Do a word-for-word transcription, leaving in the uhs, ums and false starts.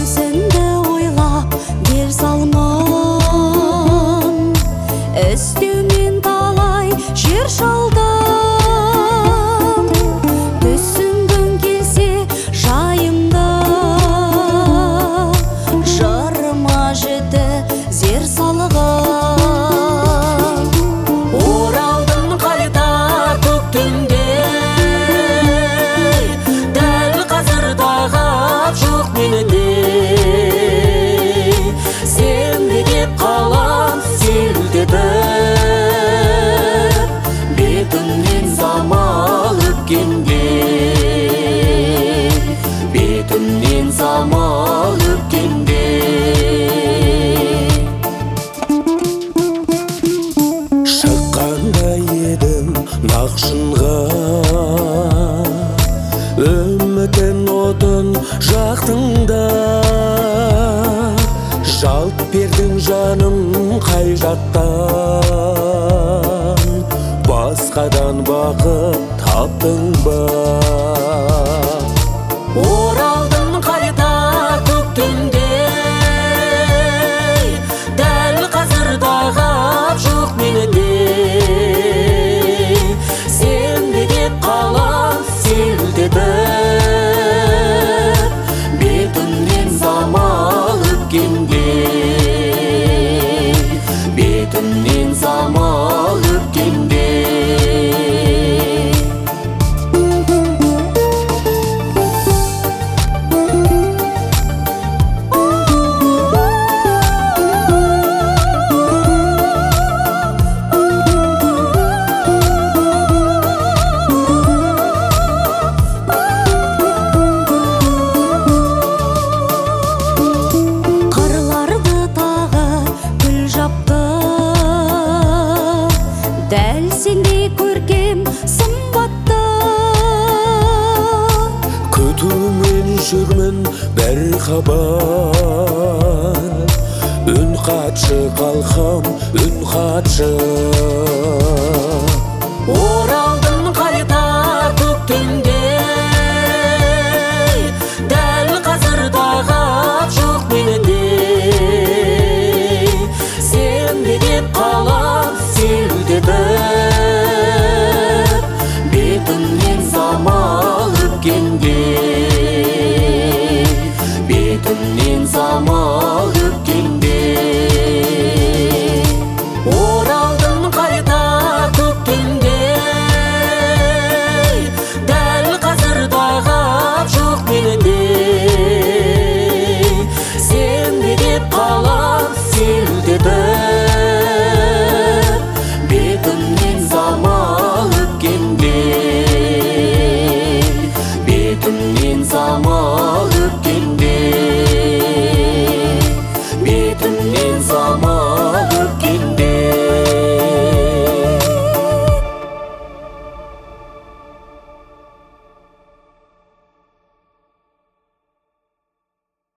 өзіңді ойлап бер салман, іздеумен талай жер шалдым. Түсінгің келсе жайымды, жырыма жеті зер салығым. Оралдым қайта көк түнде, дәл қазір тағат жоқ менде. Сенде деп қалам селтетіп, бетімнен замал өткенде, бетімнен замал өткенде. Шыққандай едім нақшынға, үмітін отын жақтыңда. Жалт бердің жаным қай жақтан, басқадан бақыт таптың ба? Оралдым қайта көк түнде, дәл қазір тағат жоқ менде. Сенде деп қалам селтетіп, бетімнен замал өткенде, бетімнен замал өткенде. Дәл сендей көркем сымбатты, күтумен жүрмін бір хабар. Үн қатшы қалқам, үн қатшы. оралдым қайта көк түнде,